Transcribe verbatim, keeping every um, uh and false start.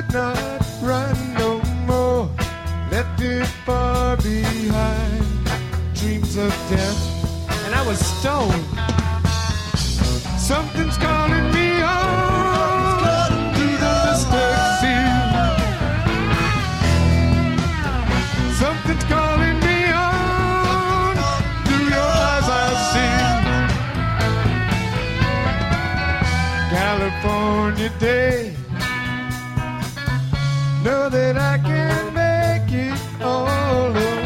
not run no more. Left it far behind. Dreams of death, and I was stoned. Something's calling me on through the mystic sea. Something's calling me on through your eyes I see. California day, know that I can make it all alone.